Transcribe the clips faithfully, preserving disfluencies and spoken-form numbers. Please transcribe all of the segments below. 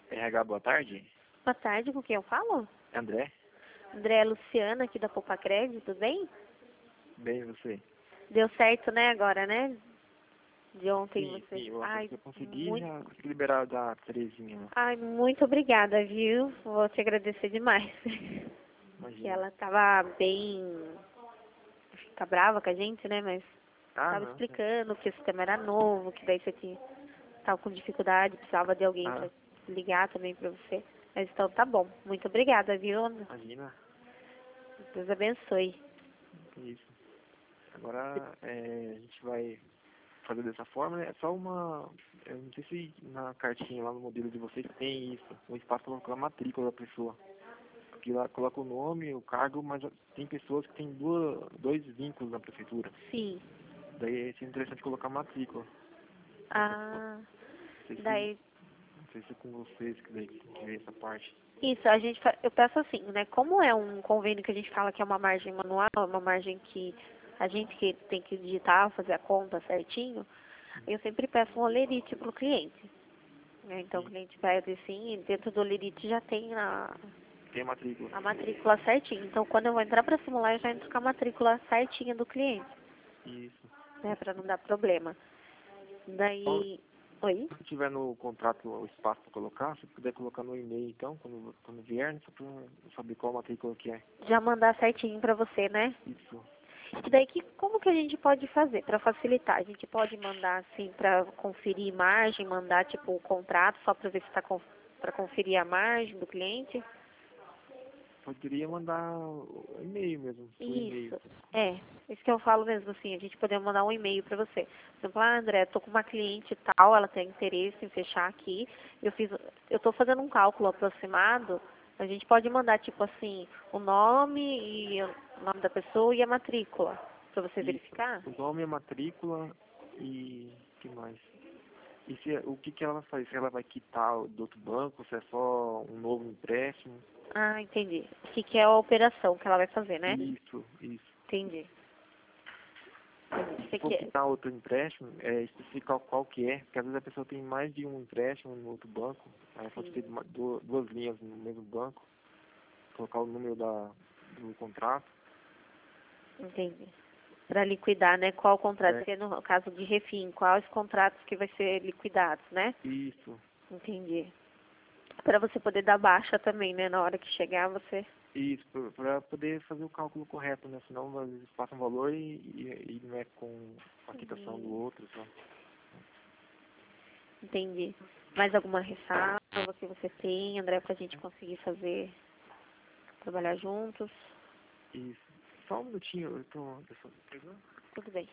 R H, boa tarde. Boa tarde, com quem eu falo? André, André Luciana, aqui da Poupa Crédito, tudo bem? bem você? Deu certo, né, agora, né? De ontem Sim, você... sim, eu acho Ai, que eu consegui, muito... já consegui liberar da Terezinha, né? Ai, muito obrigada, viu? Vou te agradecer demais. Que Imagina. ela tava bem... Fica brava com a gente, né? Mas Ah, tava não. explicando que o sistema era novo, que daí você tinha... Tava com dificuldade, precisava de alguém Ah, pra ligar também pra você. Mas então tá bom. Muito obrigada, viu? imagina. Deus abençoe. Isso. Agora é, a gente vai fazer dessa forma, né? É só uma... Eu não sei se na cartinha lá no modelo de vocês tem isso, um espaço para colocar a matrícula da pessoa. Porque lá coloca o nome, o cargo, mas tem pessoas que têm duas, dois vínculos na prefeitura. Sim. Daí é interessante colocar a matrícula da pessoa. Ah, Não sei se, daí... não sei se é com vocês que daí tem que ver essa parte. Isso, a gente, fa- eu peço assim, né? Como é um convênio que a gente fala que é uma margem manual, é uma margem que a gente que tem que digitar, fazer a conta certinho, eu sempre peço um olerite para o cliente. Né? Então o Sim, cliente pede assim, e dentro do olerite já tem a, tem a matrícula. a matrícula certinha. Então quando eu vou entrar para simular, eu já entro com a matrícula certinha do cliente, Isso. né? Para não dar problema. Então, Daí, oi? se tiver no contrato o espaço para colocar, se puder colocar no e-mail, então, quando, quando vier, né, só para saber qual matrícula que é. Já mandar certinho para você, né? Isso. E daí, que, como que a gente pode fazer para facilitar? A gente pode mandar, assim, para conferir margem, mandar, tipo, o contrato só para ver se está para conferir a margem do cliente? Poderia mandar o e-mail mesmo, seu e-mail. Isso, é. Isso que eu falo mesmo, assim, a gente poder mandar um e-mail para você. Por exemplo, ah, André, tô com uma cliente tal, ela tem interesse em fechar aqui. Eu fiz, eu tô fazendo um cálculo aproximado. A gente pode mandar, tipo assim, o nome e o nome da pessoa e a matrícula, para você Isso. verificar. O nome, a matrícula e o que mais? E se, o que, que ela vai fazer? Se ela vai quitar do outro banco, se é só um novo empréstimo? Ah, entendi. O que, que é a operação que ela vai fazer, né? Isso, isso. Entendi. E Entendi. se Você for quer... quitar outro empréstimo, é especificar qual que é, porque às vezes a pessoa tem mais de um empréstimo no outro banco, aí pode Sim, ter uma- du- duas linhas no mesmo banco, colocar o número da, do contrato. entendi. Para liquidar, né? Qual contrato? É, Seria no caso de refim, quais contratos que vai ser liquidados, né? isso, Entendi. Para você poder dar baixa também, né? Na hora que chegar, você... isso, para poder fazer o cálculo correto, né? Senão às vezes passa um valor e, e, e não é com a quitação do Hum, outro, só. entendi. Mais alguma ressalva que você tem, André, para a gente conseguir fazer, trabalhar juntos? Isso. Só um minutinho, eu tô... Deixa eu pegar. Tudo bem.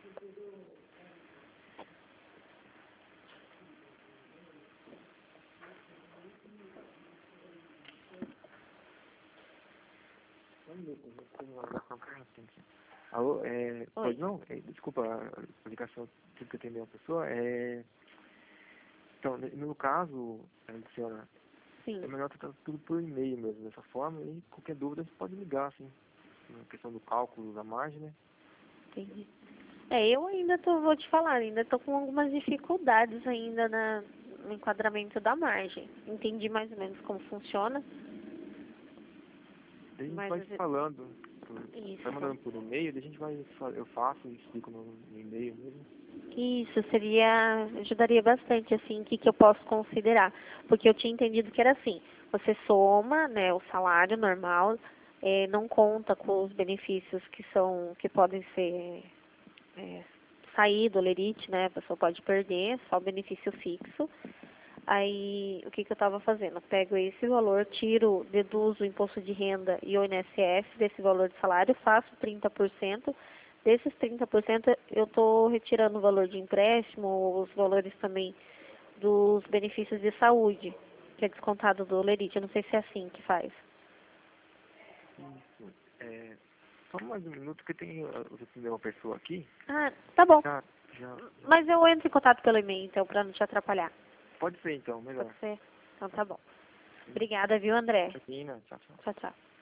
Só um minuto, eu vou fazer uma ligação pra você. Alô, é, Oi. pois não? É, desculpa, a ligação tive que atender uma pessoa. É, então, ne- no caso, é, Luciana, é Sim, melhor tratar tudo por e-mail mesmo, dessa forma, e qualquer dúvida você pode ligar, assim, na questão do cálculo da margem, né? entendi. É, eu ainda tô, vou te falar, ainda tô com algumas dificuldades ainda na, no enquadramento da margem. Entendi mais ou menos como funciona, Daí a gente mas vai às se vezes- falando, por, vai isso. mandando por e-mail, daí a gente vai, fa- eu faço e explico no, no e-mail mesmo. Isso seria, ajudaria bastante, assim, o que, que eu posso considerar. Porque eu tinha entendido que era assim, você soma, né, o salário normal, eh, não conta com os benefícios que são, que podem ser é, sair do Lerite, né? A pessoa pode perder, só o benefício fixo. Aí, o que, que eu estava fazendo? Eu pego esse valor, tiro, deduzo o imposto de renda e o I N S S desse valor de salário, faço trinta por cento. Desses trinta por cento, eu estou retirando o valor de empréstimo, os valores também dos benefícios de saúde, que é descontado do Lerite. Eu não sei se é assim que faz. Isso. É, só mais um minuto que tem, uh, você tem uma pessoa aqui, Ah, tá bom. já, já, já, Mas eu entro em contato pelo e-mail, então, para não te atrapalhar. pode ser então, Pode melhor. ser? Então tá bom. Obrigada, viu, André? Imagina, tchau, tchau. Tchau, tchau.